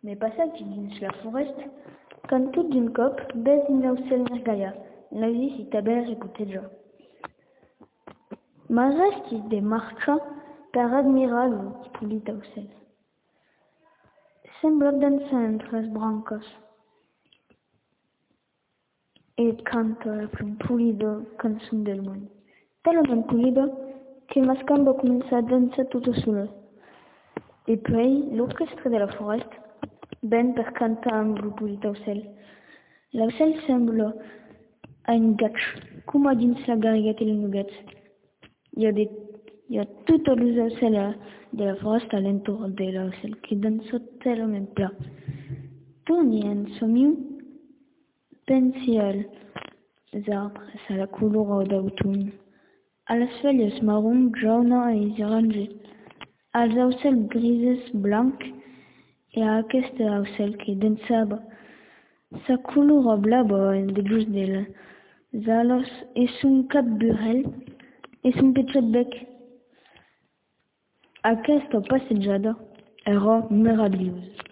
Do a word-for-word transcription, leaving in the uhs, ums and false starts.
Me passatge dins la foresta, quand tot d'un cop ves un aucel mergaia, n'ausis si t'haver écouté-ja. M'arrestis de marxa per admirar lo polit aucel. Sembla dansar entre les branques e canta la plus polida cançó del món. Talment polida que Mascam va començar a dansar tota sola. E poi l'orquestra de la foresta ven per cantar amb lo polit aucel. L'aucel sembla un gatx, com a dins la garrigueta i els nuguets. Hi ha, de, hi ha tots els aucels de la foresta a l'entorn de l'aucel que dansa talment pla. Torni en somiu, pensi als arbres, a la color d'automne, a les feuilles marron, jaunes i oranges, als aucels grises, blancs, e a aquest aucel que dansava. Sa color blava de just de les ales e son cap burel e son petit bec. Aquesta passejada era meravellosa.